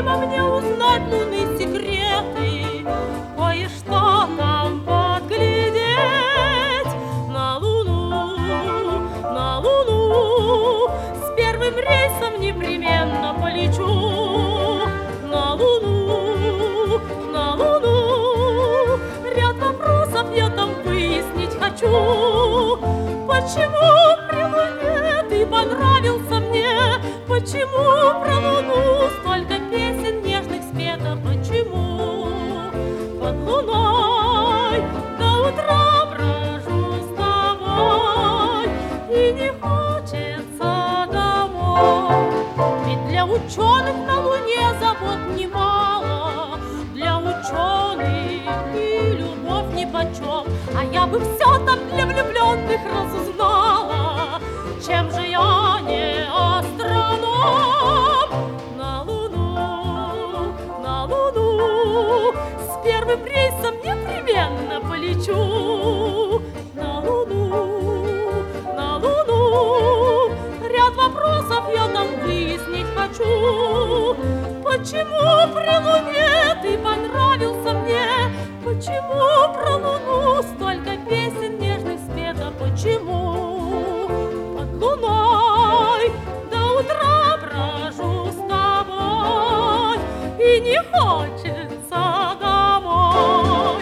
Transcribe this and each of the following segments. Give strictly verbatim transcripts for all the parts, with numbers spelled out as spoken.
необходимо мне узнать луны секреты, кое-что там подглядеть. На луну, на луну, с первым рейсом непременно полечу. На луну, на луну, ряд вопросов я там выяснить хочу. Почему при луне ты понравился мне? Почему про луну столько песен нежных спето? Почему под луной до утра брожу с тобой и не хочется домой? Ведь для ученых на луне забот немало, для ученых и любовь нипочем. А я бы все там для влюбленных разузнала. Чем же я не астроном? На луну, на луну, с первым рейсом непременно полечу. На луну, на луну, ряд вопросов я там выяснить хочу. Почему при луне ты понравился мне? Почему про луну столько песен нежных спето? Почему под луной до утра брожу с тобой и не хочется домой?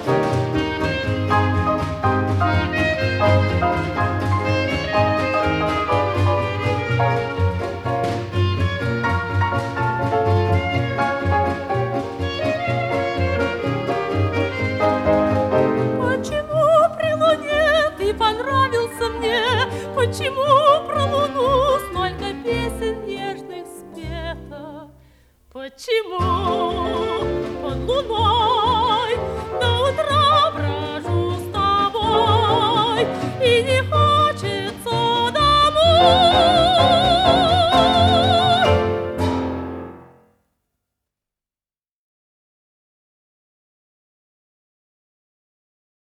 Понравился мне, почему про луну столько песен нежных спето? Почему под луной